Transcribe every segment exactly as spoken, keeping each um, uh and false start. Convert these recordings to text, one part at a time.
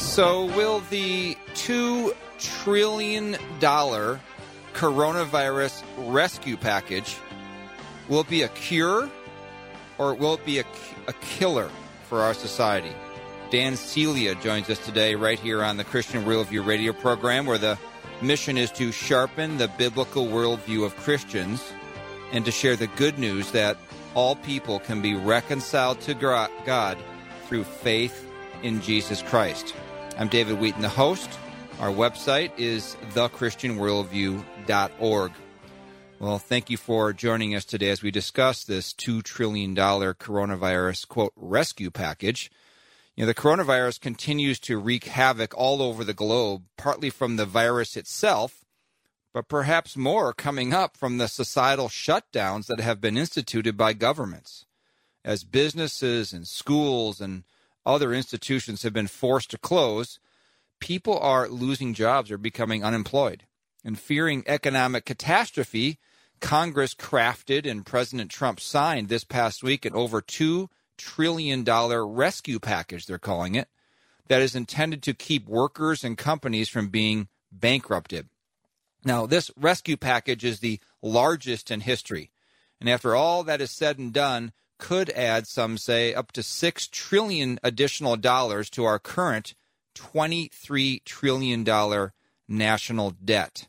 So will the two trillion dollars coronavirus rescue package, will it be a cure or will it be a, a killer for our society? Dan Celia joins us today right here on the Christian Worldview radio program, where the mission is to sharpen the biblical worldview of Christians and to share the good news that all people can be reconciled to God through faith in Jesus Christ. I'm David Wheaton, the host. Our website is the christian worldview dot org. Well, thank you for joining us today as we discuss this two trillion dollars coronavirus, quote, rescue package. You know, the coronavirus continues to wreak havoc all over the globe, partly from the virus itself, but perhaps more coming up from the societal shutdowns that have been instituted by governments. As businesses and schools and other institutions have been forced to close, people are losing jobs or becoming unemployed. And fearing economic catastrophe, Congress crafted and President Trump signed this past week an over two trillion dollars rescue package, they're calling it, that is intended to keep workers and companies from being bankrupted. Now, this rescue package is the largest in history, and after all that is said and done, could add, some say, up to six trillion dollars additional dollars to our current twenty-three trillion dollars national debt.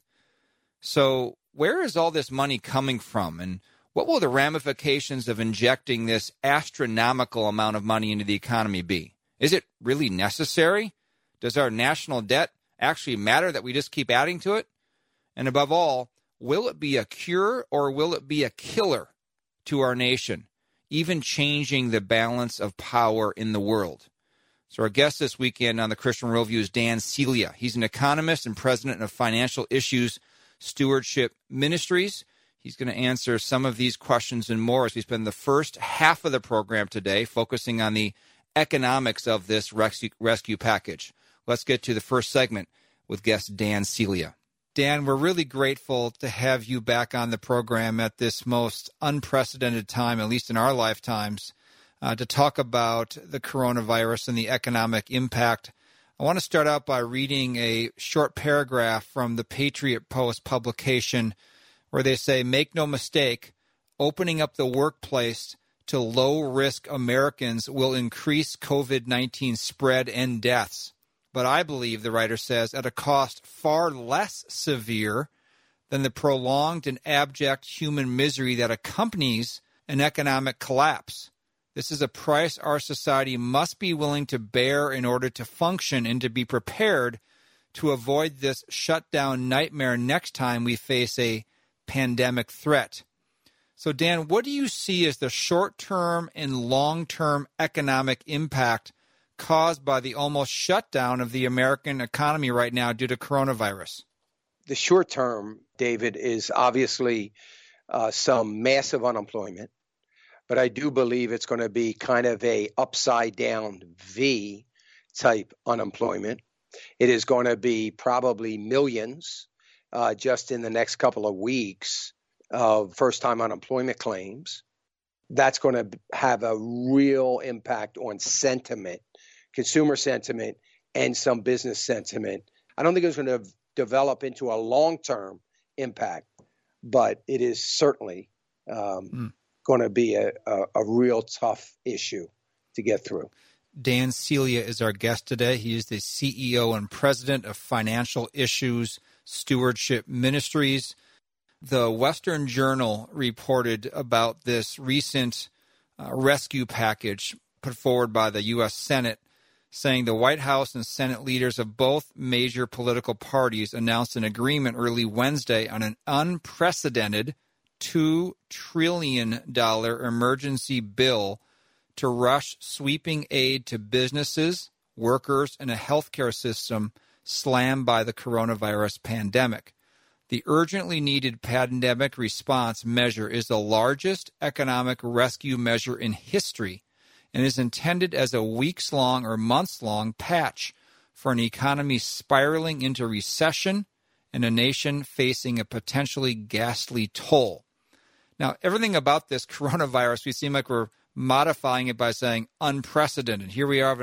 So where is all this money coming from, and what will the ramifications of injecting this astronomical amount of money into the economy be? Is it really necessary? Does our national debt actually matter that we just keep adding to it? And above all, will it be a cure or will it be a killer to our nation, even changing the balance of power in the world? So our guest this weekend on the Christian Worldview is Dan Celia. He's an economist and president of Financial Issues Stewardship Ministries. He's going to answer some of these questions and more as we spend the first half of the program today focusing on the economics of this rescue, rescue package. Let's get to the first segment with guest Dan Celia. Dan, we're really grateful to have you back on the program at this most unprecedented time, at least in our lifetimes, uh, to talk about the coronavirus and the economic impact. I want to start out by reading a short paragraph from the Patriot Post publication where they say, "Make no mistake, opening up the workplace to low-risk Americans will increase COVID nineteen spread and deaths. But I believe," the writer says, "at a cost far less severe than the prolonged and abject human misery that accompanies an economic collapse. This is a price our society must be willing to bear in order to function and to be prepared to avoid this shutdown nightmare next time we face a pandemic threat." So, Dan, what do you see as the short-term and long-term economic impact caused by the almost shutdown of the American economy right now due to coronavirus? The short term, David, is obviously uh, some massive unemployment, but I do believe it's going to be kind of a upside down V type unemployment. It is going to be probably millions uh, just in the next couple of weeks of first time unemployment claims. That's going to have a real impact on sentiment, consumer sentiment, and some business sentiment. I don't think it's going to develop into a long-term impact, but it is certainly um, mm. going to be a, a, a real tough issue to get through. Dan Celia is our guest today. He is the C E O and president of Financial Issues Stewardship Ministries. The Western Journal reported about this recent uh, rescue package put forward by the U S Senate, saying the White House and Senate leaders of both major political parties announced an agreement early Wednesday on an unprecedented two trillion dollars emergency bill to rush sweeping aid to businesses, workers, and a healthcare system slammed by the coronavirus pandemic. The urgently needed pandemic response measure is the largest economic rescue measure in history and is intended as a weeks-long or months-long patch for an economy spiraling into recession and a nation facing a potentially ghastly toll. Now, everything about this coronavirus, we seem like we're modifying it by saying unprecedented. Here we are of an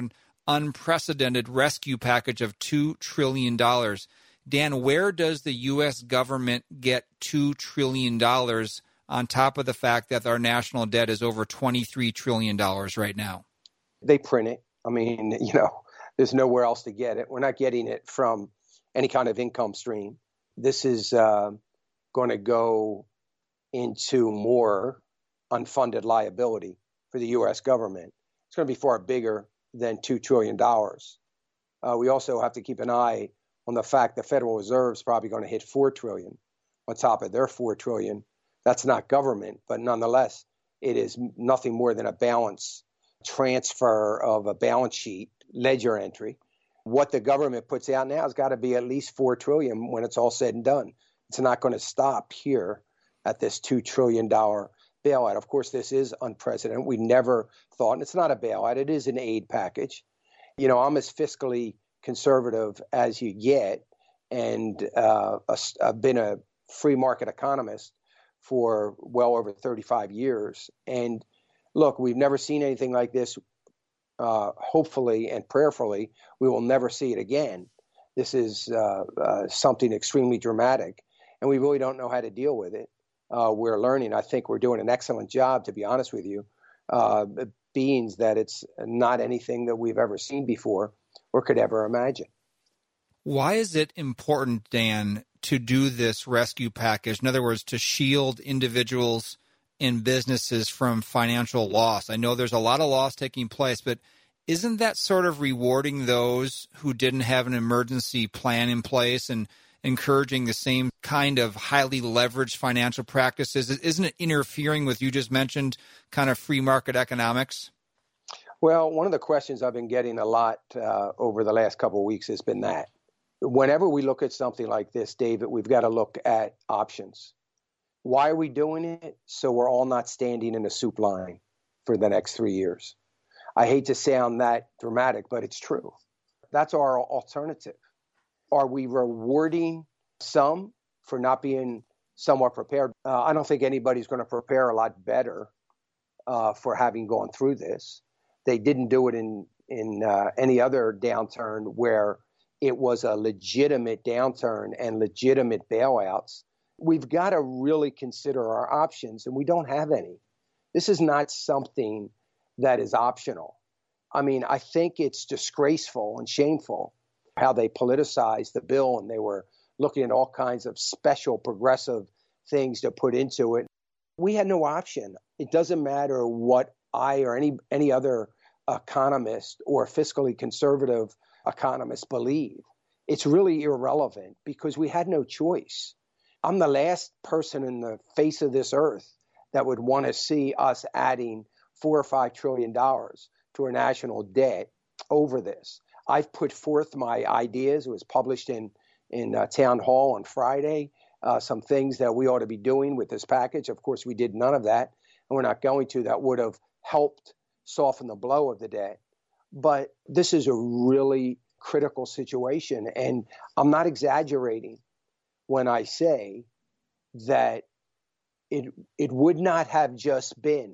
unprecedented rescue package of two trillion dollars. Dan, where does the U S government get two trillion dollars on top of the fact that our national debt is over twenty-three trillion dollars right now? They print it. I mean, you know, there's nowhere else to get it. We're not getting it from any kind of income stream. This is uh, going to go into more unfunded liability for the U S government. It's going to be far bigger than two trillion dollars. Uh, we also have to keep an eye on the fact the Federal Reserve is probably going to hit four trillion dollars on top of their four trillion dollars. That's not government, but nonetheless, it is nothing more than a balance transfer of a balance sheet ledger entry. What the government puts out now has got to be at least four trillion dollars when it's all said and done. It's not going to stop here at this two trillion dollars bailout. Of course, this is unprecedented. We never thought, and it's not a bailout, it is an aid package. You know, I'm as fiscally conservative as you get, and uh, a, I've been a free market economist for well over thirty-five years. And look, we've never seen anything like this. Uh, hopefully and prayerfully, we will never see it again. This is uh, uh, something extremely dramatic, and we really don't know how to deal with it. Uh, we're learning. I think we're doing an excellent job, to be honest with you, uh, being that it's not anything that we've ever seen before or could ever imagine. Why is it important, Dan, to do this rescue package? In other words, to shield individuals and businesses from financial loss? I know there's a lot of loss taking place, but isn't that sort of rewarding those who didn't have an emergency plan in place and encouraging the same kind of highly leveraged financial practices? Isn't it interfering with, you just mentioned, kind of free market economics? Well, one of the questions I've been getting a lot uh, over the last couple of weeks has been that. Whenever we look at something like this, David, we've got to look at options. Why are we doing it? So we're all not standing in a soup line for the next three years. I hate to sound that dramatic, but it's true. That's our alternative. Are we rewarding some for not being somewhat prepared? Uh, I don't think anybody's going to prepare a lot better uh, for having gone through this. They didn't do it in, in uh, any other downturn where it was a legitimate downturn and legitimate bailouts. We've got to really consider our options, and we don't have any. This is not something that is optional. I mean, I think it's disgraceful and shameful how they politicized the bill, and they were looking at all kinds of special progressive things to put into it. We had no option. It doesn't matter what I or any any other economist or fiscally conservative economist believe. It's really irrelevant because we had no choice. I'm the last person in the face of this earth that would want to see us adding four or five trillion dollars to our national debt over this. I've put forth my ideas. It was published in in uh, Town Hall on Friday. Uh, some things that we ought to be doing with this package. Of course, we did none of that, and we're not going to. That would have helped soften the blow of the debt. But this is a really critical situation, and I'm not exaggerating when I say that it it would not have just been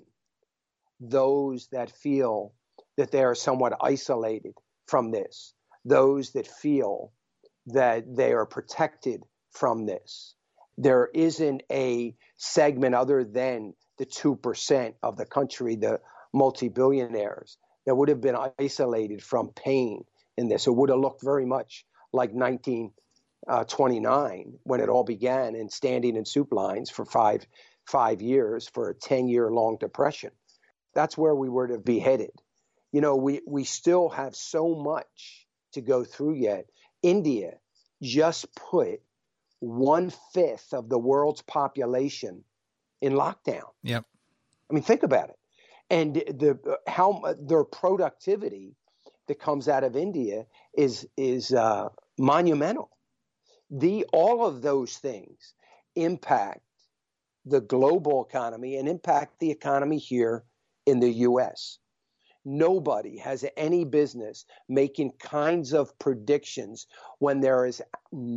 those that feel that they are somewhat isolated from this, those that feel that they are protected from this. There isn't a segment other than the two percent of the country, the multi-billionaires, that would have been isolated from pain in this. It would have looked very much like nineteen twenty-nine when it all began, and standing in soup lines for five five years for a ten-year long depression. That's where we were to be headed. You know, we, we still have so much to go through yet. India just put one-fifth of the world's population in lockdown. Yep. I mean, think about it. And the how their productivity that comes out of India is is uh, monumental. The all of those things impact the global economy and impact the economy here in the U S. Nobody has any business making kinds of predictions when there is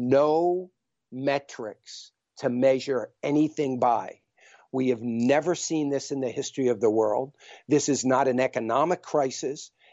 no metrics to measure anything by. We have never seen this in the history of the world. This is not an economic crisis.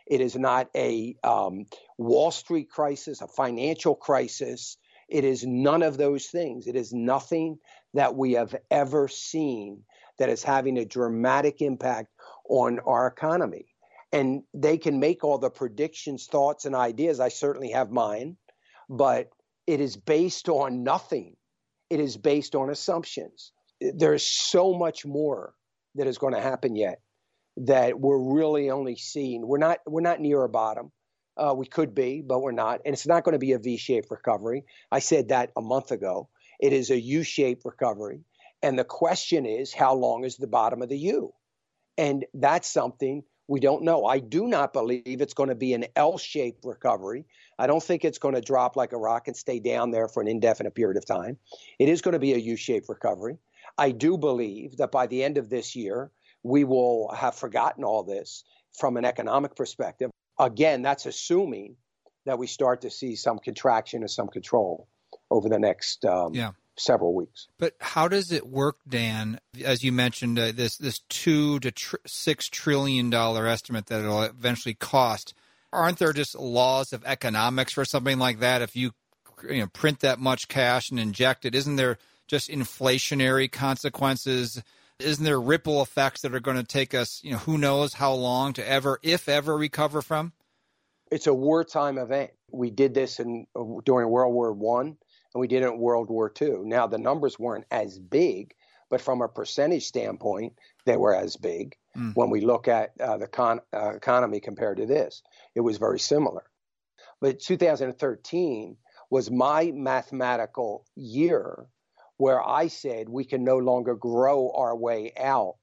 It is not a um, Wall Street crisis, a financial crisis. It is none of those things. It is nothing that we have ever seen that is having a dramatic impact on our economy. And they can make all the predictions, thoughts, and ideas. I certainly have mine, but it is based on nothing. It is based on assumptions. There's so much more that is going to happen yet that we're really only seeing. We're not we're not near a bottom. Uh, we could be, but we're not. And it's not going to be a V-shaped recovery. I said that a month ago. It is a U-shaped recovery. And the question is, how long is the bottom of the U? And that's something we don't know. I do not believe it's going to be an L-shaped recovery. I don't think it's going to drop like a rock and stay down there for an indefinite period of time. It is going to be a U-shaped recovery. I do believe that by the end of this year, we will have forgotten all this from an economic perspective. Again, that's assuming that we start to see some contraction and some control over the next um, yeah. several weeks. But how does it work, Dan? As you mentioned, uh, this this two to tr- six trillion dollar estimate that it'll eventually cost. Aren't there just laws of economics for something like that? If you, you know, print that much cash and inject it, isn't there just inflationary consequences? Isn't there ripple effects that are going to take us, you know, who knows how long to ever, if ever, recover from? It's a wartime event. We did this in during World War One, and we did it in World War Two. Now, the numbers weren't as big, but from a percentage standpoint, they were as big. Mm. When we look at uh, the con- uh, economy compared to this, it was very similar. But two thousand thirteen was my mathematical year where I said we can no longer grow our way out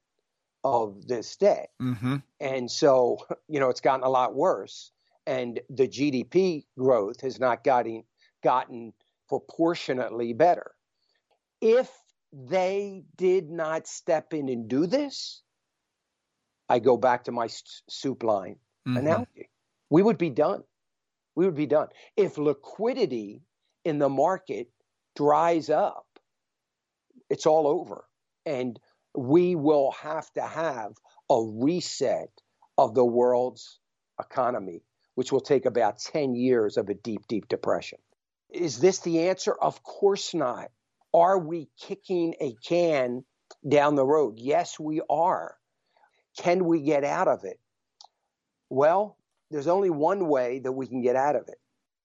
of this debt. Mm-hmm. And so, you know, it's gotten a lot worse. And the G D P growth has not gotten, gotten proportionately better. If they did not step in and do this, I go back to my soup line mm-hmm. analogy. We would be done. We would be done. If liquidity in the market dries up, it's all over. And we will have to have a reset of the world's economy, which will take about ten years of a deep, deep depression. Is this the answer? Of course not. Are we kicking a can down the road? Yes, we are. Can we get out of it? Well, there's only one way that we can get out of it.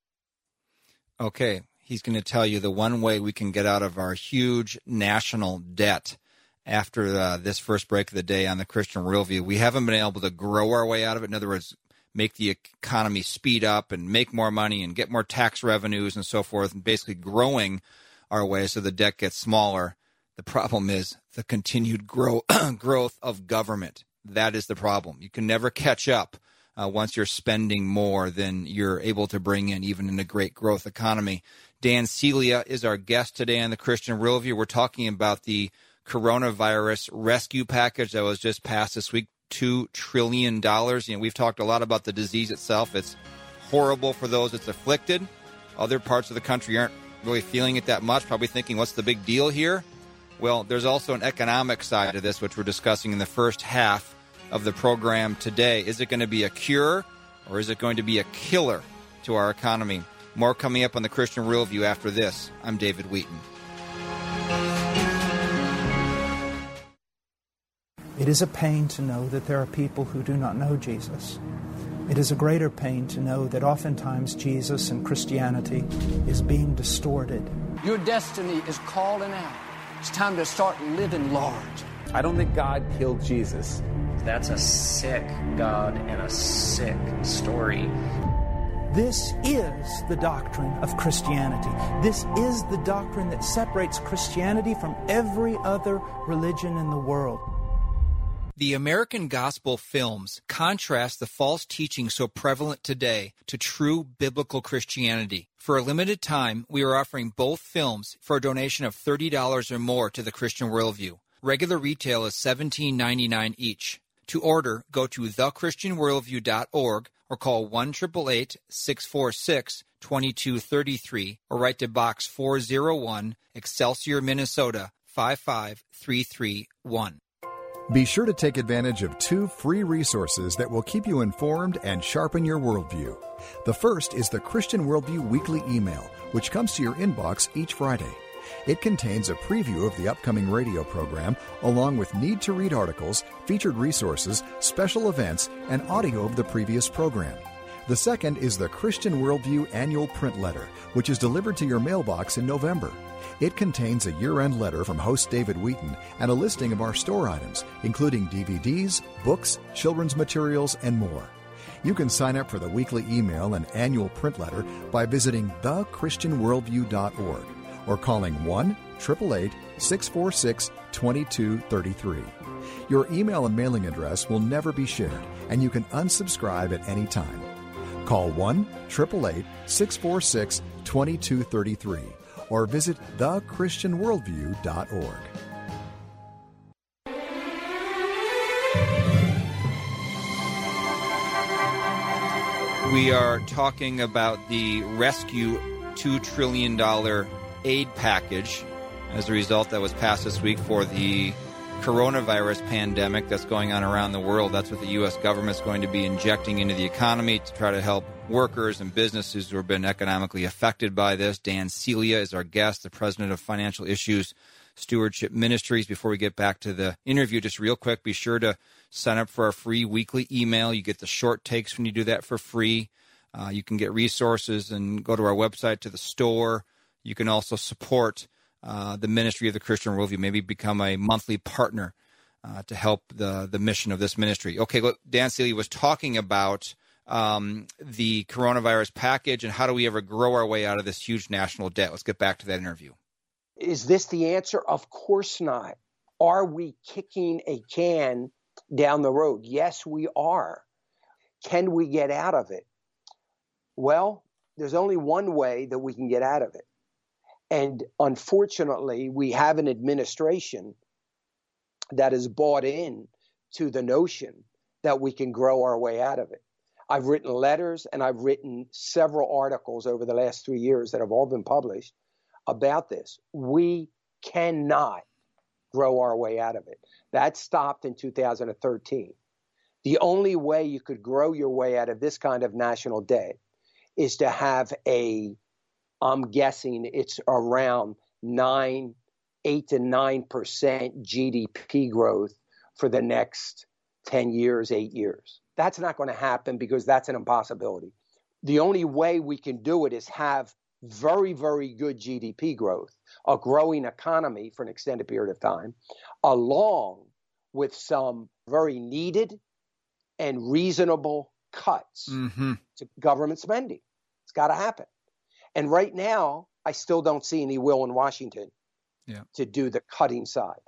Okay. He's going to tell you the one way we can get out of our huge national debt after uh, this first break of the day on the Christian Worldview. We haven't been able to grow our way out of it. In other words, make the economy speed up and make more money and get more tax revenues and so forth, and basically growing our way so the debt gets smaller. The problem is the continued grow growth of government. That is the problem. You can never catch up uh, once you're spending more than you're able to bring in, even in a great growth economy. Dan Celia is our guest today on the Christian Worldview. We're talking about the coronavirus rescue package that was just passed this week, two trillion dollars. You know, we've talked a lot about the disease itself. It's horrible for those it's afflicted. Other parts of the country aren't really feeling it that much, probably thinking, what's the big deal here? Well, there's also an economic side to this, which we're discussing in the first half of the program today. Is it going to be a cure, or is it going to be a killer to our economy? More coming up on the Christian Worldview after this. I'm David Wheaton. It is a pain to know that there are people who do not know Jesus. It is a greater pain to know that oftentimes Jesus and Christianity is being distorted. Your destiny is calling out. It's time to start living large. I don't think God killed Jesus. That's a sick God and a sick story. This is the doctrine of Christianity. This is the doctrine that separates Christianity from every other religion in the world. The American gospel films contrast the false teaching so prevalent today to true biblical Christianity. For a limited time, we are offering both films for a donation of thirty dollars or more to the Christian Worldview. Regular retail is seventeen ninety-nine each. To order, go to the christian worldview dot org or call one eight eight eight, six four six, two two three three or write to Box four oh one, Excelsior, Minnesota, five five three three one. Be sure to take advantage of two free resources that will keep you informed and sharpen your worldview. The first is the Christian Worldview Weekly Email, which comes to your inbox each Friday. It contains a preview of the upcoming radio program, along with need-to-read articles, featured resources, special events, and audio of the previous program. The second is the Christian Worldview Annual Print Letter, which is delivered to your mailbox in November. It contains a year-end letter from host David Wheaton and a listing of our store items, including D V Ds, books, children's materials, and more. You can sign up for the weekly email and annual print letter by visiting the christian worldview dot org or calling one eight eight eight, six four six, two two three three. Your email and mailing address will never be shared, and you can unsubscribe at any time. Call one eight eight eight, six four six, two two three three or visit the christian worldview dot org. We are talking about the Rescue two trillion dollars aid package as a result that was passed this week for the coronavirus pandemic that's going on around the world. That's what the U S government is going to be injecting into the economy to try to help workers and businesses who have been economically affected by this. Dan Celia is our guest, the president of Financial Issues Stewardship Ministries. Before we get back to the interview, just real quick, be sure to sign up for our free weekly email. You get the short takes when you do that for free. Uh, you can get resources and go to our website to the store. You can also support uh, the ministry of the Christian Worldview, maybe become a monthly partner uh, to help the, the mission of this ministry. Okay, look, Dan Celia was talking about um, the coronavirus package and how do we ever grow our way out of this huge national debt. Let's get back to that interview. Is this the answer? Of course not. Are we kicking a can down the road? Yes, we are. Can we get out of it? Well, there's only one way that we can get out of it. And unfortunately, we have an administration that is bought in to the notion that we can grow our way out of it. I've written letters and I've written several articles over the last three years that have all been published about this. We cannot grow our way out of it. That stopped in two thousand thirteen. The only way you could grow your way out of this kind of national debt is to have a, I'm guessing it's around nine, eight to nine percent G D P growth for the next ten years, eight years. That's not going to happen because that's an impossibility. The only way we can do it is have very, very good G D P growth, a growing economy for an extended period of time, along with some very needed and reasonable cuts mm-hmm. to government spending. It's got to happen. And right now, I still don't see any will in Washington yeah. to do the cutting side.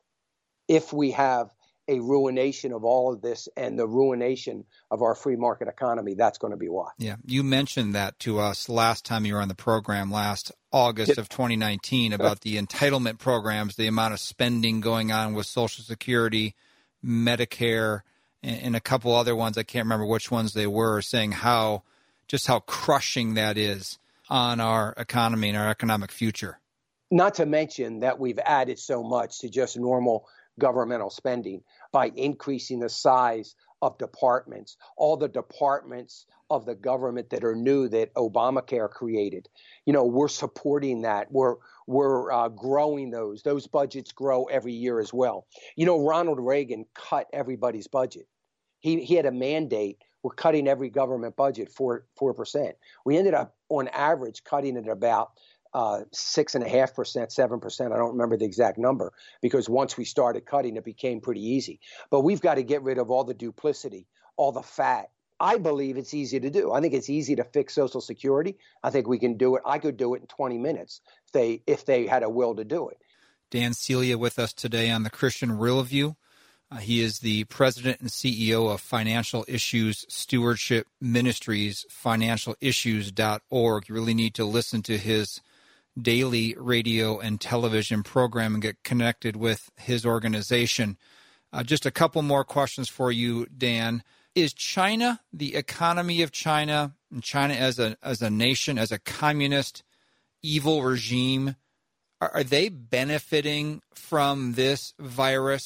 If we have a ruination of all of this and the ruination of our free market economy, that's going to be why. Yeah, you mentioned that to us last time you were on the program, last August of twenty nineteen, about the entitlement programs, the amount of spending going on with Social Security, Medicare, and, and a couple other ones. I can't remember which ones they were, saying how just how crushing that is on our economy and our economic future. Not to mention that we've added so much to just normal governmental spending by increasing the size of departments, all the departments of the government that are new that Obamacare created. You know, we're supporting that. We're we're uh, growing those. Those budgets grow every year as well. You know, Ronald Reagan cut everybody's budget. He he had a mandate. We're cutting every government budget four four percent. We ended up on average cutting it about uh, six and a half percent, seven percent. I don't remember the exact number because once we started cutting, it became pretty easy. But we've got to get rid of all the duplicity, all the fat. I believe it's easy to do. I think it's easy to fix Social Security. I think we can do it. I could do it in twenty minutes if they if they had a will to do it. Dan Celia with us today on the Christian Worldview. Uh, he is the president and C E O of Financial Issues Stewardship Ministries, financial issues dot org. You really need to listen to his daily radio and television program and get connected with his organization. Uh, just a couple more questions for you, Dan. Is China, the economy of China, and China as a as a nation, as a communist evil regime, are, are they benefiting from this virus?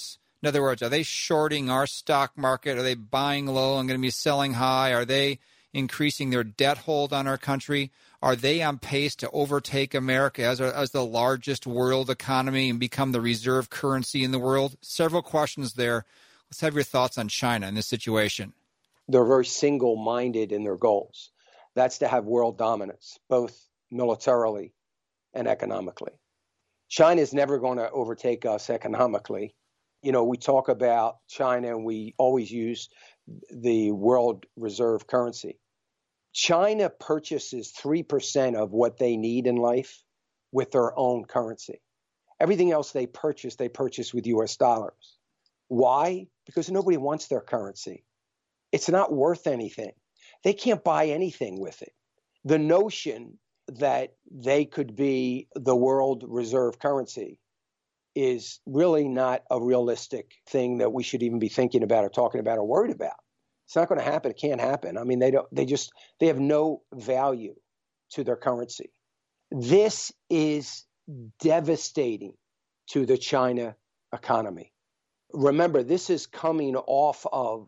In other words, are they shorting our stock market? Are they buying low and going to be selling high? Are they increasing their debt hold on our country? Are they on pace to overtake America as, as the largest world economy and become the reserve currency in the world? Several questions there. Let's have your thoughts on China in this situation. They're very single-minded in their goals. That's to have world dominance, both militarily and economically. China is never going to overtake us economically. You know, we talk about China and we always use the world reserve currency. China purchases three percent of what they need in life with their own currency. Everything else they purchase, they purchase with U S dollars. Why? Because nobody wants their currency. It's not worth anything. They can't buy anything with it. The notion that they could be the world reserve currency is really not a realistic thing that we should even be thinking about or talking about or worried about. It's not going to happen. It can't happen. I mean, they don't, they just, they have no value to their currency. This is devastating to the China economy. Remember, this is coming off of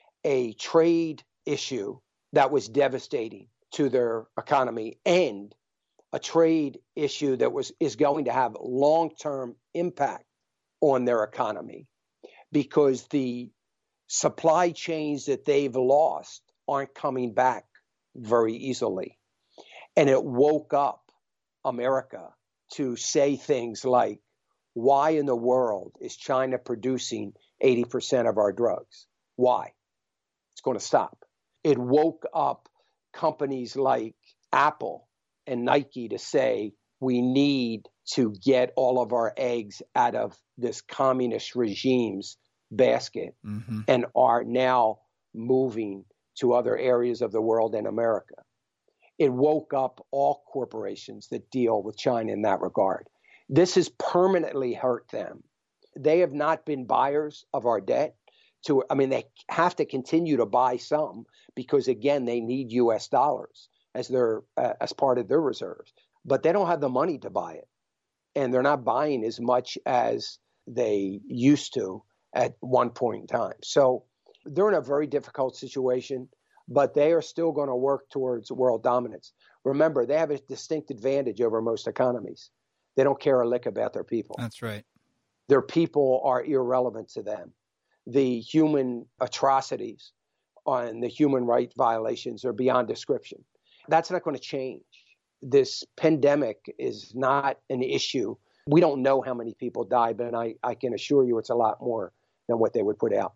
a trade issue that was devastating to their economy and a trade issue that was is going to have long-term impact on their economy because the supply chains that they've lost aren't coming back very easily. And it woke up America to say things like, why in the world is China producing eighty percent of our drugs? Why? It's going to stop. It woke up companies like Apple and Nike to say, we need to get all of our eggs out of this communist regime's basket mm-hmm. and are now moving to other areas of the world and America. It woke up all corporations that deal with China in that regard. This has permanently hurt them. They have not been buyers of our debt. To, I mean, they have to continue to buy some because, again, they need U S dollars as their uh, as part of their reserves. But they don't have the money to buy it. And they're not buying as much as they used to at one point in time. So they're in a very difficult situation, but they are still going to work towards world dominance. Remember, they have a distinct advantage over most economies. They don't care a lick about their people. That's right. Their people are irrelevant to them. The human atrocities and the human rights violations are beyond description. That's not going to change. This pandemic is not an issue. We don't know how many people died, but I, I can assure you it's a lot more than what they would put out.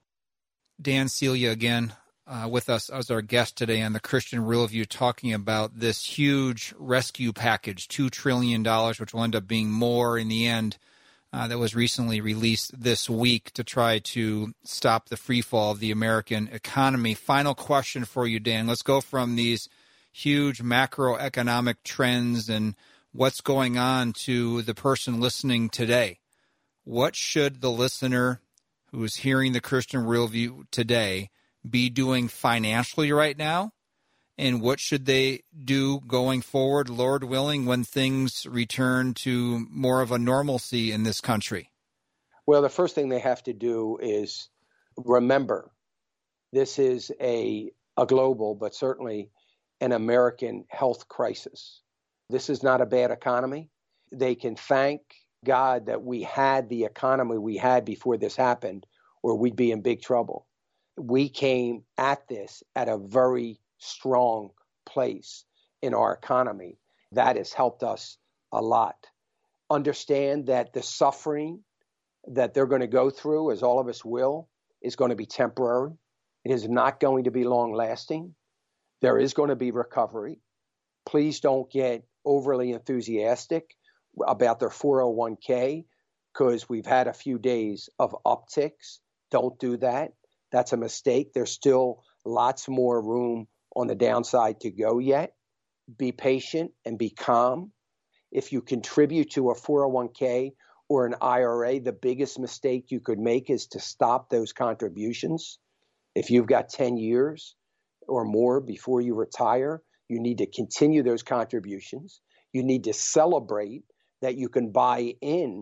Dan Celia again uh, with us as our guest today on the Christian Worldview, talking about this huge rescue package, two trillion dollars, which will end up being more in the end. Uh, that was recently released this week to try to stop the free fall of the American economy. Final question for you, Dan. Let's go from these huge macroeconomic trends and what's going on to the person listening today. What should the listener who is hearing the Christian Worldview today be doing financially right now? And what should they do going forward, Lord willing, when things return to more of a normalcy in this country? Well, the first thing they have to do is remember this is a, a global, but certainly an American health crisis. This is not a bad economy. They can thank God that we had the economy we had before this happened, or we'd be in big trouble. We came at this at a very strong place in our economy. That has helped us a lot. Understand that the suffering that they're going to go through, as all of us will, is going to be temporary. It is not going to be long lasting. There is going to be recovery. Please don't get overly enthusiastic about their four oh one k because we've had a few days of upticks. Don't do that. That's a mistake. There's still lots more room on the downside to go yet. Be patient and be calm. If you contribute to a four oh one k or an I R A, the biggest mistake you could make is to stop those contributions. If you've got ten years or more before you retire, you need to continue those contributions. You need to celebrate that you can buy in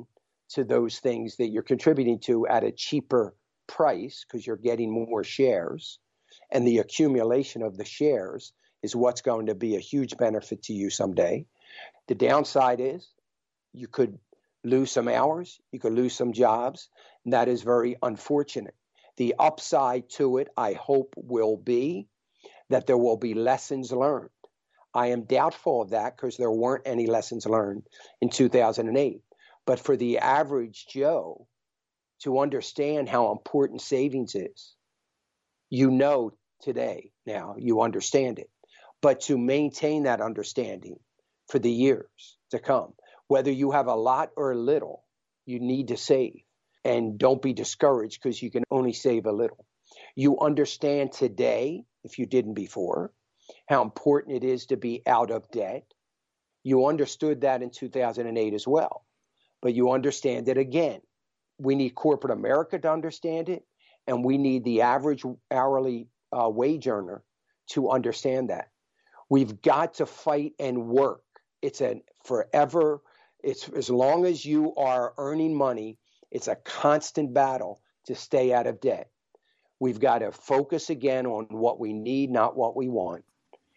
to those things that you're contributing to at a cheaper price because you're getting more shares. And the accumulation of the shares is what's going to be a huge benefit to you someday. The downside is you could lose some hours, you could lose some jobs, and that is very unfortunate. The upside to it, I hope, will be that there will be lessons learned. I am doubtful of that because there weren't any lessons learned in two thousand eight. But for the average Joe to understand how important savings is, you know today now, you understand it. But to maintain that understanding for the years to come, whether you have a lot or little, you need to save. And don't be discouraged because you can only save a little. You understand today, if you didn't before, how important it is to be out of debt. You understood that in two thousand eight as well. But you understand it again. We need corporate America to understand it, and we need the average hourly uh, wage earner to understand that. We've got to fight and work. It's a forever, it's as long as you are earning money, it's a constant battle to stay out of debt. We've got to focus again on what we need, not what we want,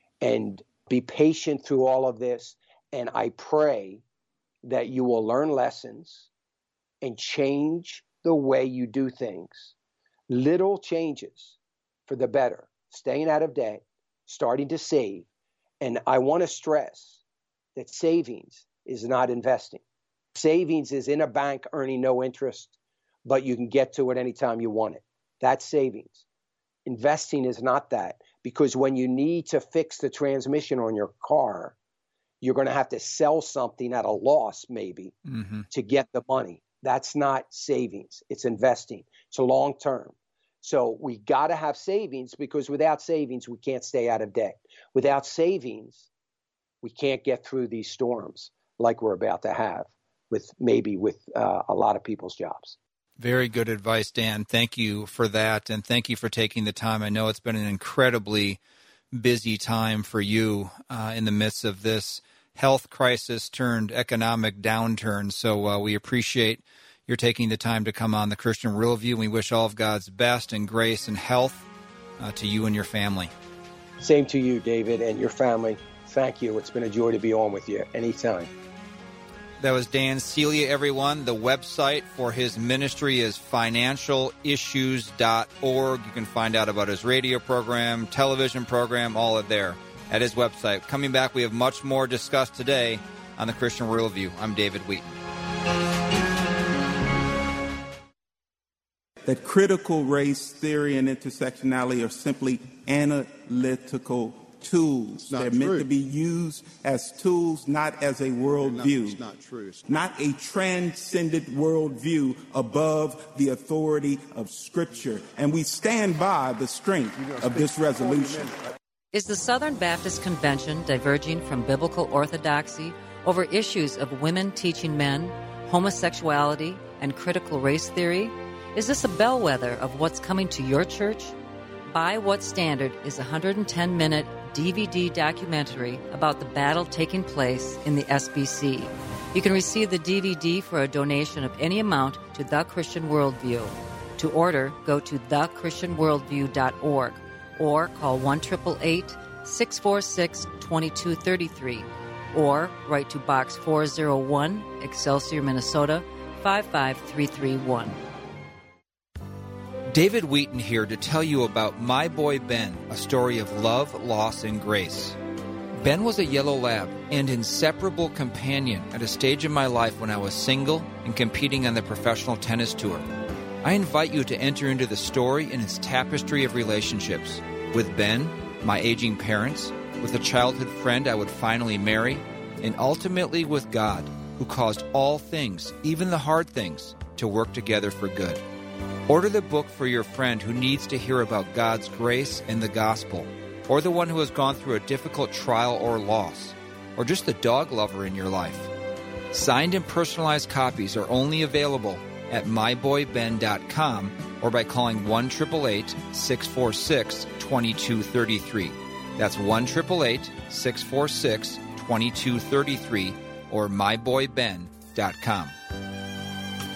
and be patient through all of this. And I pray that you will learn lessons and change the way you do things. Little changes for the better, staying out of debt, starting to save. And I want to stress that savings is not investing. Savings is in a bank earning no interest, but you can get to it anytime you want it. That's savings. Investing is not that, because when you need to fix the transmission on your car, you're going to have to sell something at a loss maybe mm-hmm. to get the money. That's not savings. It's investing. It's a long term. So we got to have savings, because without savings, we can't stay out of debt. Without savings, we can't get through these storms like we're about to have with maybe with uh, a lot of people's jobs. Very good advice, Dan. Thank you for that, and thank you for taking the time. I know it's been an incredibly busy time for you uh, in the midst of this health crisis turned economic downturn. So uh, we appreciate your taking the time to come on the Christian Worldview. We wish all of God's best and grace and health uh, to you and your family. Same to you, David, and your family. Thank you. It's been a joy to be on with you anytime. That was Dan Celia, everyone. The website for his ministry is financial issues dot org. You can find out about his radio program, television program, all of there at his website. Coming back, we have much more discussed today on the Christian Worldview. I'm David Wheaton. That critical race theory and intersectionality are simply analytical tools. They're true. meant to be used as tools, not as a worldview. It's not true. Not a transcendent worldview above the authority of Scripture. And we stand by the strength of this resolution. Is the Southern Baptist Convention diverging from biblical orthodoxy over issues of women teaching men, homosexuality, and critical race theory? Is this a bellwether of what's coming to your church? By What Standard is a one hundred ten minute D V D documentary about the battle taking place in the S B C. You can receive the D V D for a donation of any amount to The Christian Worldview. To order, go to the christian worldview dot org or call one eight eight eight, six four six, two two three three or write to Box four oh one, Excelsior, Minnesota, five five three three one. David Wheaton here to tell you about My Boy Ben, a story of love, loss, and grace. Ben was a yellow lab and inseparable companion at a stage in my life when I was single and competing on the professional tennis tour. I invite you to enter into the story in its tapestry of relationships, with Ben, my aging parents, with a childhood friend I would finally marry, and ultimately with God, who caused all things, even the hard things, to work together for good. Order the book for your friend who needs to hear about God's grace and the gospel, or the one who has gone through a difficult trial or loss, or just the dog lover in your life. Signed and personalized copies are only available at my boy ben dot com or by calling one eight eight eight, six four six, two two three three. That's one eight eight eight, six four six, two two three three or my boy ben dot com.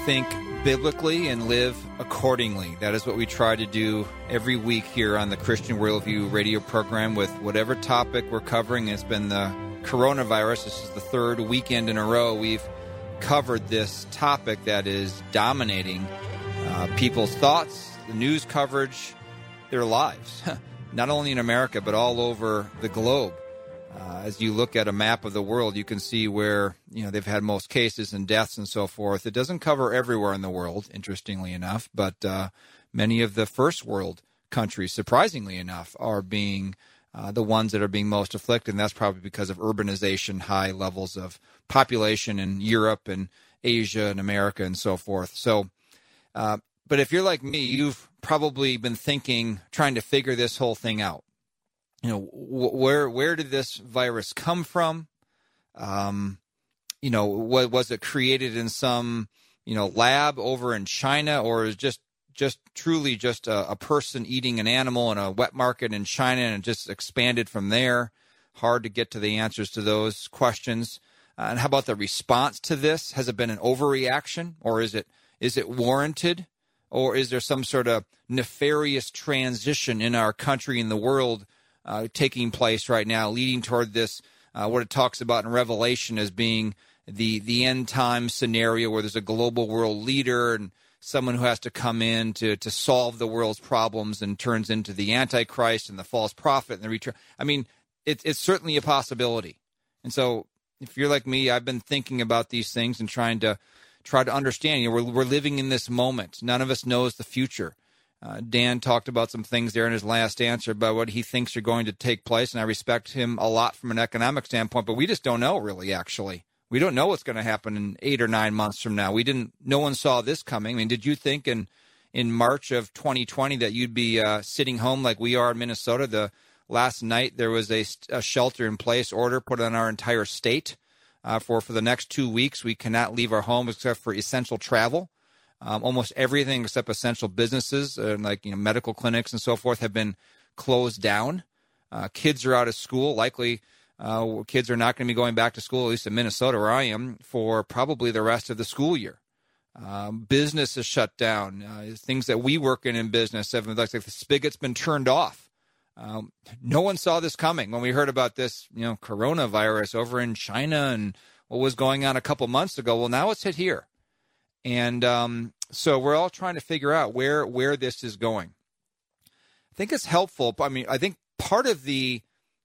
think biblically and live accordingly. That is what we try to do every week here on the Christian Worldview radio program with whatever topic we're covering. It's been the coronavirus. This is the third weekend in a row we've covered this topic that is dominating uh, people's thoughts, the news coverage, their lives, not only in America, but all over the globe. Uh, as you look at a map of the world, you can see where, you know, they've had most cases and deaths and so forth. It doesn't cover everywhere in the world, interestingly enough, but uh, many of the first world countries, surprisingly enough, are being uh, the ones that are being most afflicted, and that's probably because of urbanization, high levels of population in Europe and Asia and America and so forth. So, uh, but if you're like me, you've probably been thinking, trying to figure this whole thing out. You know, wh- where where did this virus come from? Um, you know, what, was it created in some, you know, lab over in China, or is just just truly just a, a person eating an animal in a wet market in China and it just expanded from there? Hard to get to the answers to those questions. Uh, and how about the response to this? Has it been an overreaction, or is it is it warranted, or is there some sort of nefarious transition in our country and the world Uh, taking place right now, leading toward this, uh, what it talks about in Revelation as being the the end time scenario where there's a global world leader and someone who has to come in to to solve the world's problems and turns into the Antichrist and the false prophet and the return. I mean, it, it's certainly a possibility. And so if you're like me, I've been thinking about these things and trying to try to understand. You know, we're, we're living in this moment. None of us knows the future. Uh, Dan talked about some things there in his last answer about what he thinks are going to take place, and I respect him a lot from an economic standpoint, but we just don't know, really, actually. We don't know what's going to happen in eight or nine months from now. We didn't. No one saw this coming. I mean, did you think in, in March of twenty twenty that you'd be uh, sitting home like we are in Minnesota? The last night there was a, a shelter-in-place order put on our entire state uh, for, for the next two weeks. We cannot leave our home except for essential travel. Um, almost everything except essential businesses, uh, like you know, medical clinics and so forth, have been closed down. Uh, kids are out of school. Likely, uh, kids are not going to be going back to school, at least in Minnesota, where I am, for probably the rest of the school year. Um, business is shut down. Uh, things that we work in in business have been like the spigot's been turned off. Um, no one saw this coming when we heard about this, you know, coronavirus over in China and what was going on a couple months ago. Well, now it's hit here. And um, so we're all trying to figure out where where this is going. I think it's helpful. I mean, I think part of the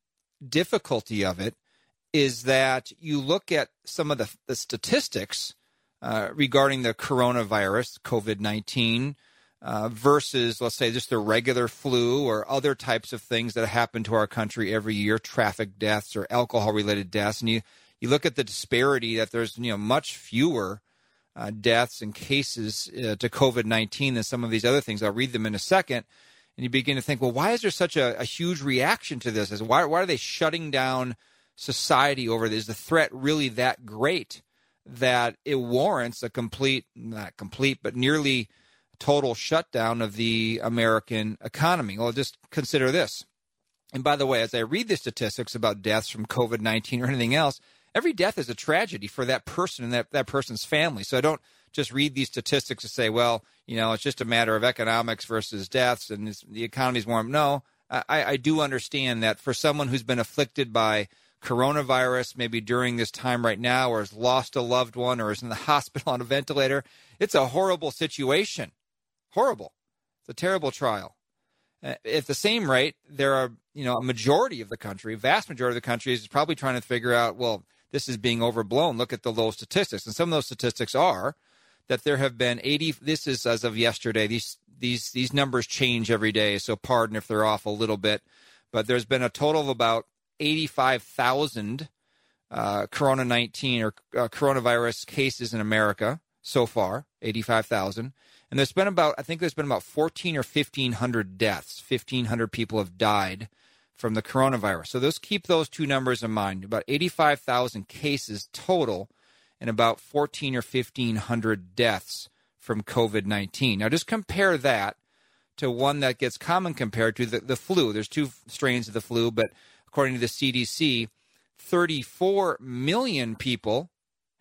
difficulty of it is that you look at some of the, the statistics uh, regarding the coronavirus, COVID nineteen, uh, versus, let's say, just the regular flu or other types of things that happen to our country every year, traffic deaths or alcohol-related deaths. And you, you look at the disparity that there's, you know, much fewer Uh, deaths and cases uh, to COVID nineteen than some of these other things. I'll read them in a second. And you begin to think, well, why is there such a, a huge reaction to this? Why, why are they shutting down society over this? Is the threat really that great that it warrants a complete, not complete, but nearly total shutdown of the American economy? Well, just consider this. And by the way, as I read the statistics about deaths from COVID nineteen or anything else, every death is a tragedy for that person and that, that person's family. So I don't just read these statistics to say, well, you know, it's just a matter of economics versus deaths and it's, the economy's warm. No, I, I do understand that for someone who's been afflicted by coronavirus, maybe during this time right now, or has lost a loved one or is in the hospital on a ventilator, it's a horrible situation. Horrible. It's a terrible trial. At the same rate, there are, you know, a majority of the country, vast majority of the country is probably trying to figure out, well, this is being overblown. Look at the low statistics. And some of those statistics are that there have been eighty, this is as of yesterday, these these these numbers change every day, so pardon if they're off a little bit, but there's been a total of about eighty-five thousand uh, corona nineteen or uh, coronavirus cases in America so far, eighty-five thousand. And there's been about, I think there's been about fourteen or fifteen hundred deaths. fifteen hundred people have died from the coronavirus. So those keep those two numbers in mind. About eighty-five thousand cases total and about fourteen or fifteen hundred deaths from COVID nineteen. Now just compare that to one that gets common compared to the, the flu. There's two strains of the flu, but according to the C D C, thirty-four million people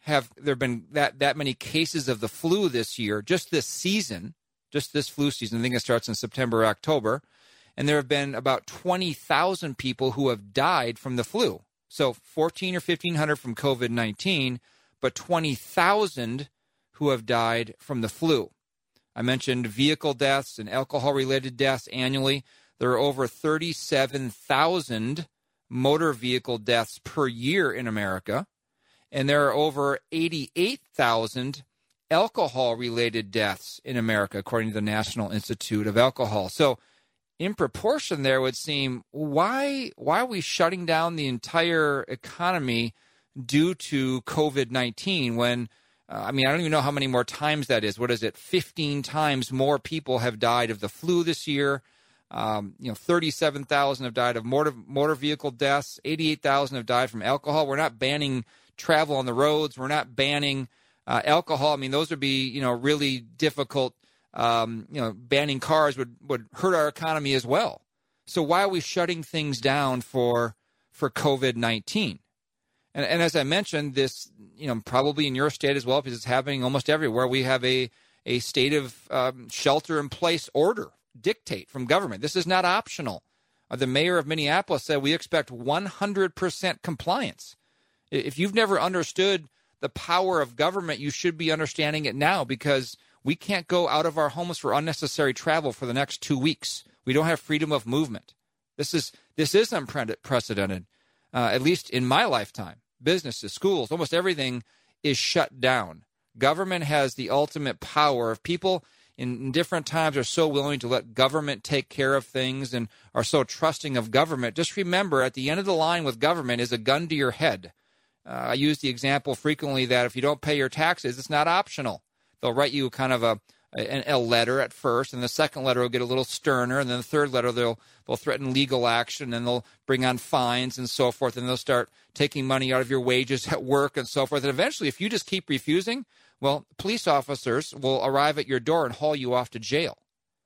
have there been that, that many cases of the flu this year, just this season, just this flu season. I think it starts in September, October. And there have been about twenty thousand people who have died from the flu. So fourteen or fifteen hundred from COVID nineteen, but twenty thousand who have died from the flu. I mentioned vehicle deaths and alcohol-related deaths annually. There are over thirty-seven thousand motor vehicle deaths per year in America. And there are over eighty-eight thousand alcohol-related deaths in America, according to the National Institute of Alcohol. So in proportion there would seem, why why are we shutting down the entire economy due to COVID nineteen when, uh, I mean, I don't even know how many more times that is. What is it? fifteen times more people have died of the flu this year. Um, you know, thirty-seven thousand have died of motor, motor vehicle deaths. eighty-eight thousand have died from alcohol. We're not banning travel on the roads. We're not banning uh, alcohol. I mean, those would be, you know, really difficult. Um, you know, banning cars would, would hurt our economy as well. So why are we shutting things down for for COVID nineteen? And, and as I mentioned, this, you know, probably in your state as well, because it's happening almost everywhere. We have a, a state of um, shelter-in-place order dictate from government. This is not optional. Uh, the mayor of Minneapolis said we expect one hundred percent compliance. If you've never understood the power of government, you should be understanding it now, because we can't go out of our homes for unnecessary travel for the next two weeks. We don't have freedom of movement. This is this is unprecedented, uh, at least in my lifetime. Businesses, schools, almost everything is shut down. Government has the ultimate power. If people in, in different times are so willing to let government take care of things and are so trusting of government, just remember, at the end of the line with government is a gun to your head. Uh, I use the example frequently that if you don't pay your taxes, it's not optional. They'll write you kind of a, a a letter at first, and the second letter will get a little sterner, and then the third letter they'll they'll threaten legal action, and they'll bring on fines and so forth, and they'll start taking money out of your wages at work and so forth. And eventually, if you just keep refusing, well, police officers will arrive at your door and haul you off to jail.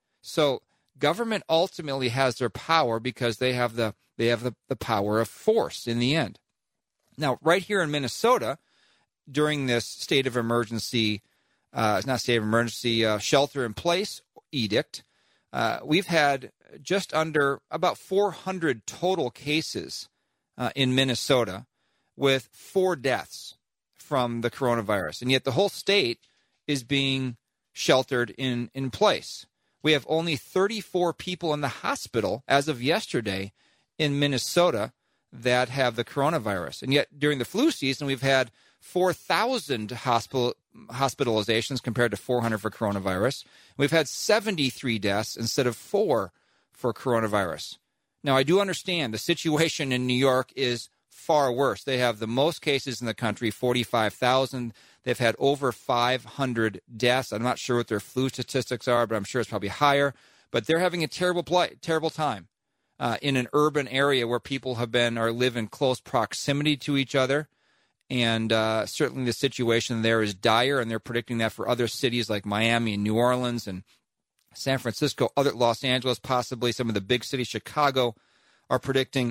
So government ultimately has their power because they have the they have the, the power of force in the end. Now, right here in Minnesota, during this state of emergency. Uh, it's not state of emergency, uh, shelter-in-place edict, uh, we've had just under about four hundred total cases uh, in Minnesota with four deaths from the coronavirus. And yet the whole state is being sheltered in, in place. We have only thirty-four people in the hospital as of yesterday in Minnesota that have the coronavirus. And yet during the flu season, we've had four thousand hospital hospitalizations compared to four hundred for coronavirus. We've had seventy-three deaths instead of four for coronavirus. Now, I do understand the situation in New York is far worse. They have the most cases in the country, forty-five thousand. They've had over five hundred deaths. I'm not sure what their flu statistics are, but I'm sure it's probably higher. But they're having a terrible play, terrible time uh, in an urban area where people have been or live in close proximity to each other. And uh, certainly the situation there is dire, and they're predicting that for other cities like Miami and New Orleans and San Francisco, other Los Angeles, possibly some of the big cities, Chicago, are predicting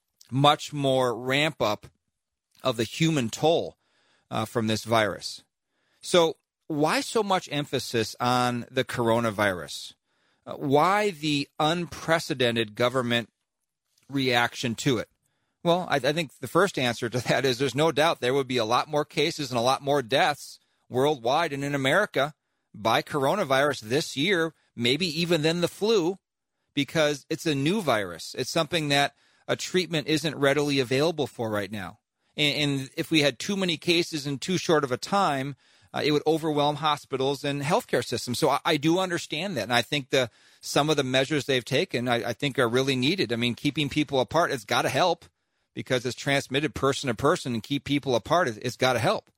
much more ramp up of the human toll uh, from this virus. So why so much emphasis on the coronavirus? Uh, why the unprecedented government reaction to it? Well, I, I think the first answer to that is there's no doubt there would be a lot more cases and a lot more deaths worldwide and in America by coronavirus this year, maybe even than the flu, because it's a new virus. It's something that a treatment isn't readily available for right now. And, and if we had too many cases in too short of a time, uh, it would overwhelm hospitals and healthcare systems. So I, I do understand that. And I think the some of the measures they've taken, I, I think, are really needed. I mean, keeping people apart, it's got to help. Because it's transmitted person to person and keep people apart, it's got to help.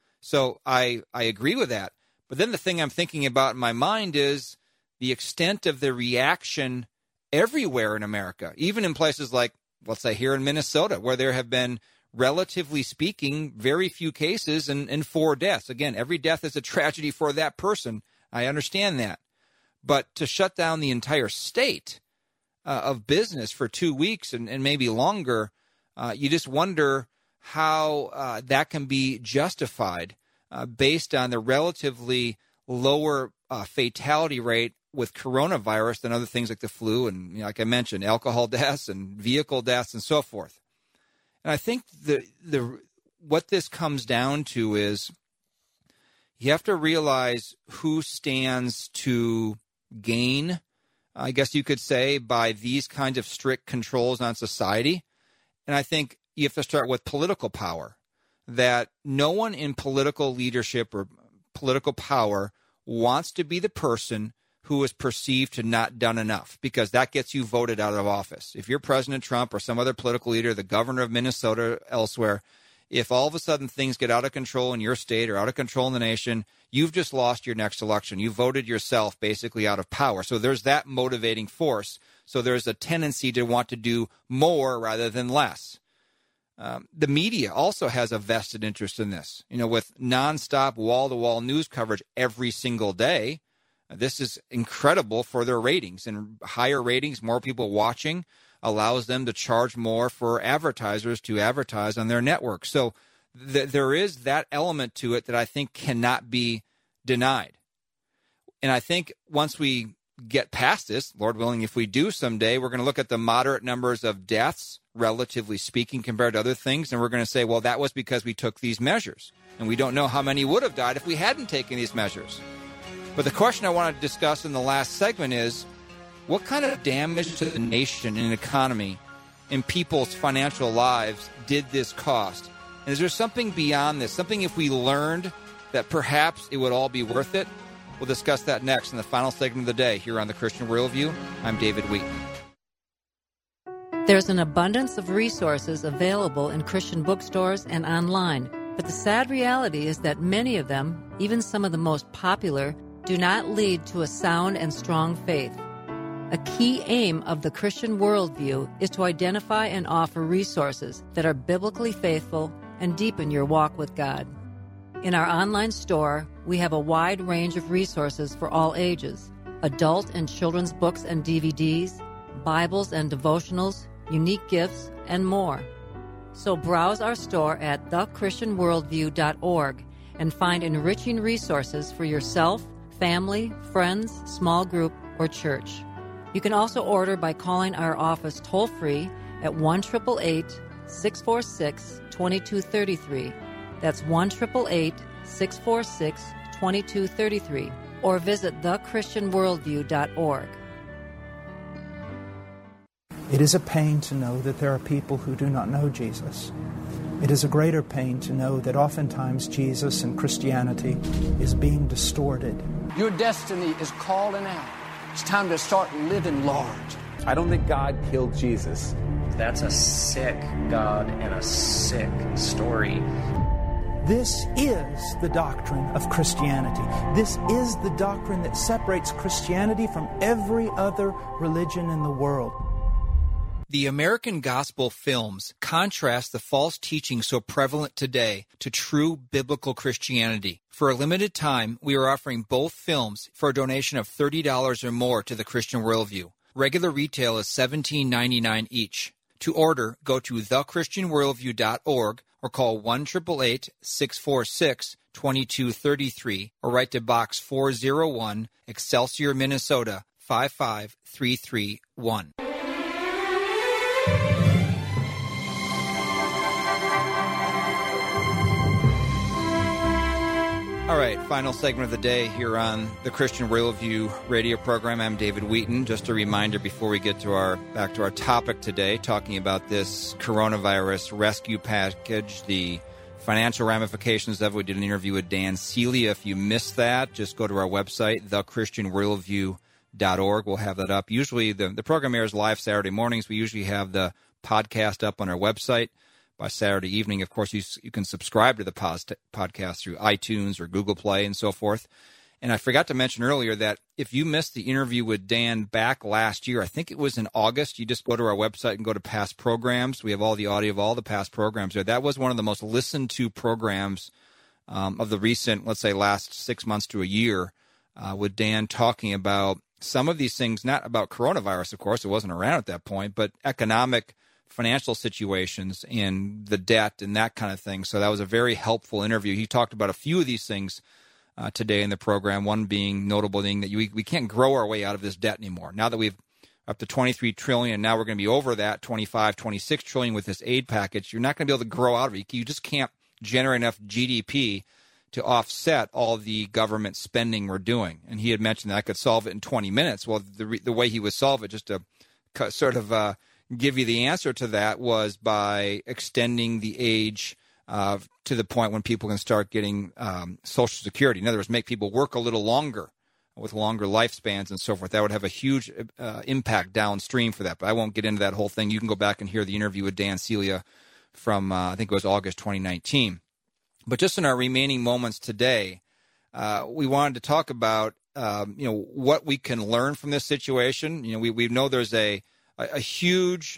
So I I agree with that. But then the thing I'm thinking about in my mind is the extent of the reaction everywhere in America, even in places like, let's say, here in Minnesota, where there have been, relatively speaking, very few cases and, and four deaths. Again, every death is a tragedy for that person. I understand that. But to shut down the entire state uh, of business for two weeks and, and maybe longer, Uh, you just wonder how uh, that can be justified uh, based on the relatively lower uh, fatality rate with coronavirus than other things like the flu and, you know, like I mentioned, alcohol deaths and vehicle deaths and so forth. And I think the the what this comes down to is you have to realize who stands to gain, I guess you could say, by these kinds of strict controls on society. And I think you have to start with political power, that no one in political leadership or political power wants to be the person who is perceived to not done enough, because that gets you voted out of office. If you're President Trump or some other political leader, the governor of Minnesota, elsewhere, if all of a sudden things get out of control in your state or out of control in the nation, you've just lost your next election. You voted yourself basically out of power. So there's that motivating force. So there's a tendency to want to do more rather than less. Um, the media also has a vested interest in this. You know, with nonstop wall-to-wall news coverage every single day, this is incredible for their ratings. And higher ratings, more people watching, allows them to charge more for advertisers to advertise on their network. So th- there is that element to it that I think cannot be denied. And I think once we get past this, Lord willing, if we do someday, we're going to look at the moderate numbers of deaths, relatively speaking, compared to other things, and we're going to say, well, that was because we took these measures. And we don't know how many would have died if we hadn't taken these measures. But the question I want to discuss in the last segment is, what kind of damage to the nation and economy and people's financial lives did this cost? And is there something beyond this, something if we learned that perhaps it would all be worth it? We'll discuss that next in the final segment of the day here on The Christian Worldview. I'm David Wheaton. There's an abundance of resources available in Christian bookstores and online, but the sad reality is that many of them, even some of the most popular, do not lead to a sound and strong faith. A key aim of the Christian worldview is to identify and offer resources that are biblically faithful and deepen your walk with God. In our online store, we have a wide range of resources for all ages: adult and children's books and D V Ds, Bibles and devotionals, unique gifts, and more. So browse our store at the christian worldview dot org and find enriching resources for yourself, family, friends, small group, or church. You can also order by calling our office toll-free at one eight eight eight, six four six, two two three three. That's one eight eight eight, six four six, two two three three. Or visit the christian worldview dot org. It is a pain to know that there are people who do not know Jesus. It is a greater pain to know that oftentimes Jesus and Christianity is being distorted. Your destiny is calling out. It's time to start living large. I don't think God killed Jesus. That's a sick God and a sick story. This is the doctrine of Christianity. This is the doctrine that separates Christianity from every other religion in the world. The American gospel films contrast the false teaching so prevalent today to true biblical Christianity. For a limited time, we are offering both films for a donation of thirty dollars or more to the Christian Worldview. Regular retail is seventeen ninety-nine each. To order, go to the christian worldview dot org or call one eight eight eight, six four six, two two three three or write to Box four oh one, Excelsior, Minnesota, five five three three one. All right, final segment of the day here on the Christian Worldview radio program. I'm David Wheaton. Just a reminder before we get to our back to our topic today, talking about this coronavirus rescue package, the financial ramifications of it. We did an interview with Dan Celia. If you missed that, just go to our website, the christian worldview dot org. We'll have that up. Usually the, the program airs live Saturday mornings. We usually have the podcast up on our website by Saturday evening. Of course, you you can subscribe to the post, podcast through iTunes or Google Play and so forth. And I forgot to mention earlier that if you missed the interview with Dan back last year, I think it was in August, you just go to our website and go to past programs. We have all the audio of all the past programs there. That was one of the most listened to programs um, of the recent, let's say, last six months to a year, uh, with Dan talking about some of these things, not about coronavirus, of course, it wasn't around at that point, but economic financial situations and the debt and that kind of thing. So that was a very helpful interview. He talked about a few of these things uh, today in the program, one being notable being that we, we can't grow our way out of this debt anymore. Now that we've up to twenty-three trillion dollars, now we're going to be over that, twenty-five, twenty-six trillion dollars with this aid package. You're not going to be able to grow out of it. You just can't generate enough G D P to offset all the government spending we're doing. And he had mentioned that I could solve it in twenty minutes. Well, the the way he would solve it, just to sort of uh, give you the answer to that, was by extending the age uh, to the point when people can start getting um, Social Security. In other words, make people work a little longer with longer lifespans and so forth. That would have a huge uh, impact downstream for that. But I won't get into that whole thing. You can go back and hear the interview with Dan Celia from, uh, I think it was August twenty nineteen. But just in our remaining moments today, uh, we wanted to talk about, um, you know, what we can learn from this situation. You know, we, we know there's a, a, a huge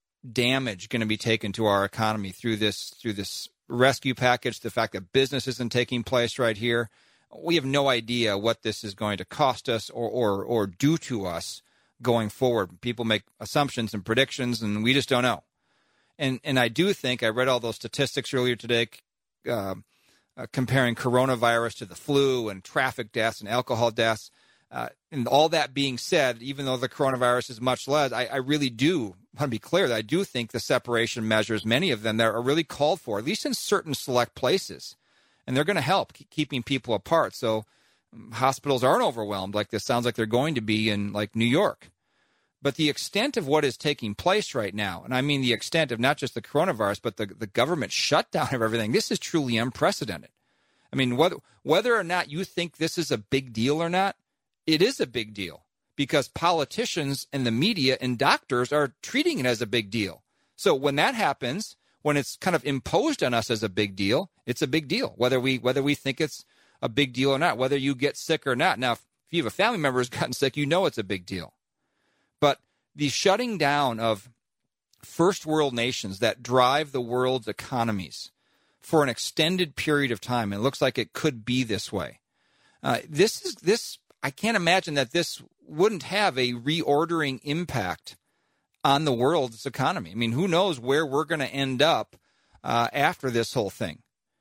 damage going to be taken to our economy through this, through this rescue package, the fact that business isn't taking place right here. We have no idea what this is going to cost us or, or, or do to us going forward. People make assumptions and predictions, and we just don't know. And and I do think, I read all those statistics earlier today, uh, uh, comparing coronavirus to the flu and traffic deaths and alcohol deaths. Uh, and all that being said, even though the coronavirus is much less, I, I really do want to be clear that I do think the separation measures, many of them that are really called for, at least in certain select places. And they're going to help keep keeping people apart. So um, hospitals aren't overwhelmed like this sounds like they're going to be in like New York. But the extent of what is taking place right now, and I mean the extent of not just the coronavirus, but the, the government shutdown of everything, this is truly unprecedented. I mean, whether, whether or not you think this is a big deal or not, it is a big deal because politicians and the media and doctors are treating it as a big deal. So when that happens, when it's kind of imposed on us as a big deal, it's a big deal, whether we whether we think it's a big deal or not, whether you get sick or not. Now, if you have a family member who's gotten sick, you know it's a big deal. But the shutting down of first world nations that drive the world's economies for an extended period of time, and it looks like it could be this way. Uh, this is this. I can't imagine that this wouldn't have a reordering impact on the world's economy. I mean, who knows where we're going to end up uh, after this whole thing.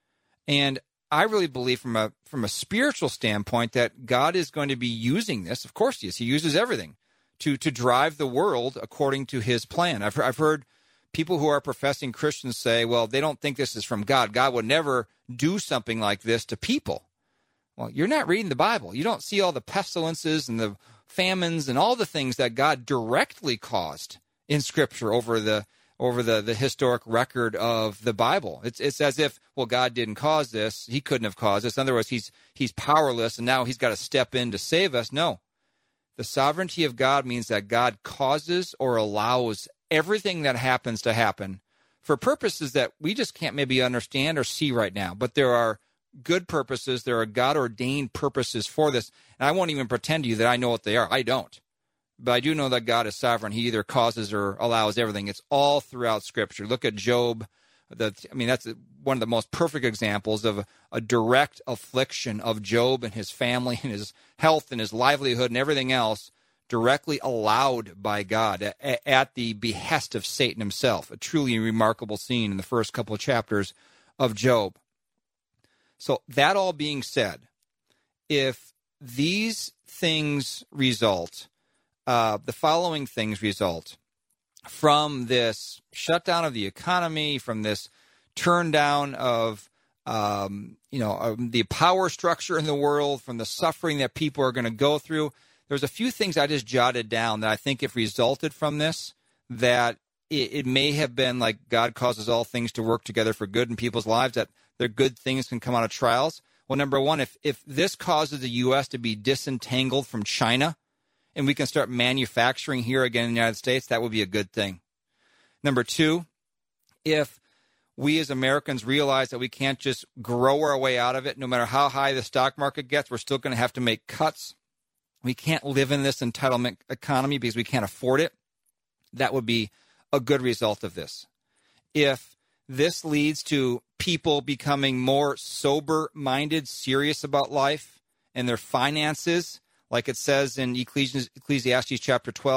And I really believe from a from a spiritual standpoint that God is going to be using this. Of course he is. He uses everything to to drive the world according to his plan. I've, I've heard people who are professing Christians say, well, they don't think this is from God. God would never do something like this to people. Well, you're not reading the Bible. You don't see all the pestilences and the famines and all the things that God directly caused in Scripture over the over the, the historic record of the Bible. It's it's as if, well, God didn't cause this. He couldn't have caused this. In other words, he's he's powerless, and now he's got to step in to save us. No. The sovereignty of God means that God causes or allows everything that happens to happen for purposes that we just can't maybe understand or see right now. But there are good purposes. There are God-ordained purposes for this. And I won't even pretend to you that I know what they are. I don't. But I do know that God is sovereign. He either causes or allows everything. It's all throughout Scripture. Look at Job. The, I mean, that's one of the most perfect examples of a, a direct affliction of Job and his family and his health and his livelihood and everything else directly allowed by God at, at the behest of Satan himself. A truly remarkable scene in the first couple of chapters of Job. So that all being said, if these things result, uh, the following things result from this shutdown of the economy, from this turn down of, um, you know, uh, the power structure in the world, from the suffering that people are going to go through, there's a few things I just jotted down that I think if resulted from this, that it, it may have been like God causes all things to work together for good in people's lives, that their good things can come out of trials. Well, number one, if, if this causes the U S to be disentangled from China and we can start manufacturing here again in the United States, that would be a good thing. Number two, if we as Americans realize that we can't just grow our way out of it, no matter how high the stock market gets, we're still going to have to make cuts. We can't live in this entitlement economy because we can't afford it. That would be a good result of this. If this leads to people becoming more sober-minded, serious about life and their finances, like it says in Ecclesi- Ecclesiastes chapter twelve,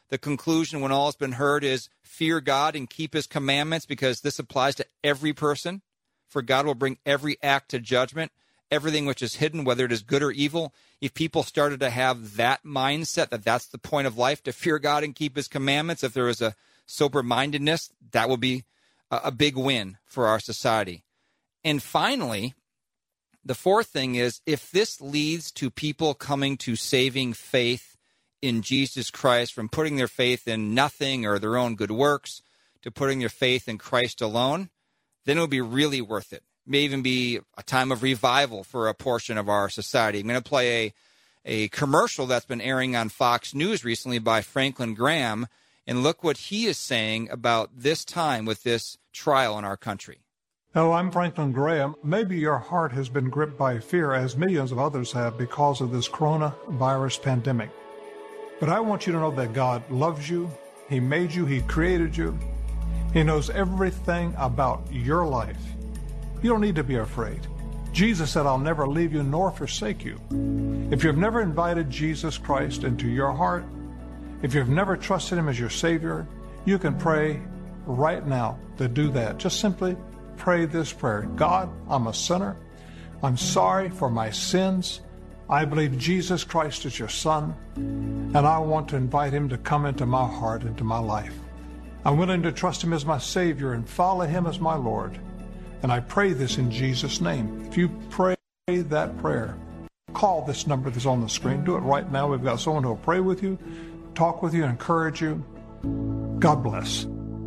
the conclusion when all has been heard is fear God and keep his commandments, because this applies to every person. For God will bring every act to judgment, everything which is hidden, whether it is good or evil. If people started to have that mindset, that that's the point of life, to fear God and keep his commandments, if there was a sober-mindedness, that will be a, a big win for our society. And finally, the fourth thing is, if this leads to people coming to saving faith in Jesus Christ, from putting their faith in nothing or their own good works to putting their faith in Christ alone, then it will be really worth it. It may even be a time of revival for a portion of our society. I'm going to play a, a commercial that's been airing on Fox News recently by Franklin Graham, and look what he is saying about this time with this trial in our country. Hello, I'm Franklin Graham. Maybe your heart has been gripped by fear, as millions of others have, because of this coronavirus pandemic. But I want you to know that God loves you. He made you. He created you. He knows everything about your life. You don't need to be afraid. Jesus said, I'll never leave you nor forsake you. If you've never invited Jesus Christ into your heart, if you've never trusted him as your Savior, you can pray right now to do that. Just simply pray this prayer. God, I'm a sinner. I'm sorry for my sins. I believe Jesus Christ is your Son, and I want to invite him to come into my heart, into my life. I'm willing to trust him as my Savior and follow him as my Lord. And I pray this in Jesus' name. If you pray that prayer, call this number that's on the screen. Do it right now. We've got someone who will pray with you, talk with you, encourage you. God bless.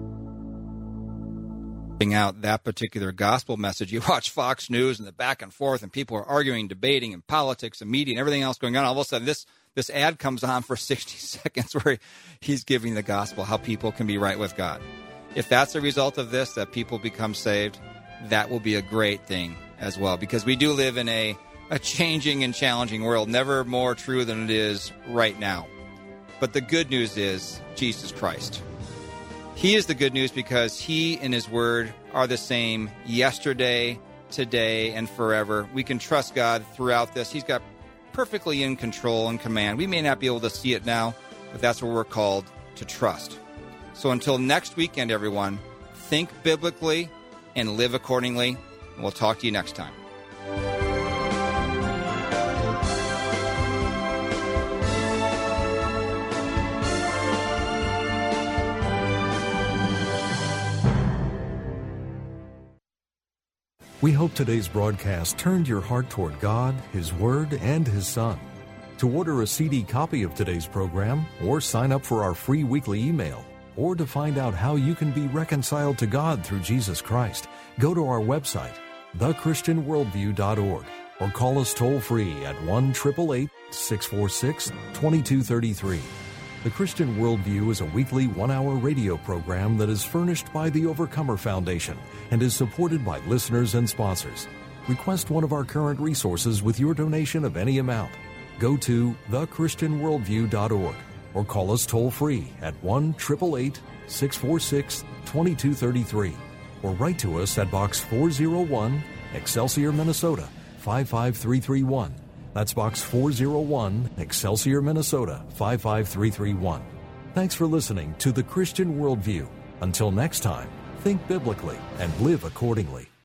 Out that particular gospel message, you watch Fox News and the back and forth, and people are arguing, debating, and politics and media and everything else going on. All of a sudden, this this ad comes on for sixty seconds where he's giving the gospel, how people can be right with God. If that's a result of this, that people become saved, that will be a great thing as well, because we do live in a, a changing and challenging world, never more true than it is right now. But the good news is Jesus Christ. He is the good news, because he and his word are the same yesterday, today, and forever. We can trust God throughout this. He's got perfectly in control and command. We may not be able to see it now, but that's what we're called to trust. So until next weekend, everyone, think biblically and live accordingly. And we'll talk to you next time. We hope today's broadcast turned your heart toward God, His Word, and His Son. To order a C D copy of today's program, or sign up for our free weekly email, or to find out how you can be reconciled to God through Jesus Christ, go to our website, the christian worldview dot org, or call us toll-free at one eight eight eight, six four six, two two three three. The Christian Worldview is a weekly one-hour radio program that is furnished by the Overcomer Foundation and is supported by listeners and sponsors. Request one of our current resources with your donation of any amount. Go to the christian worldview dot org or call us toll-free at one eight eight eight, six four six, two two three three, or write to us at Box four oh one, Excelsior, Minnesota, five five three three one. That's Box four oh one, Excelsior, Minnesota, five five three three one. Thanks for listening to The Christian Worldview. Until next time, think biblically and live accordingly.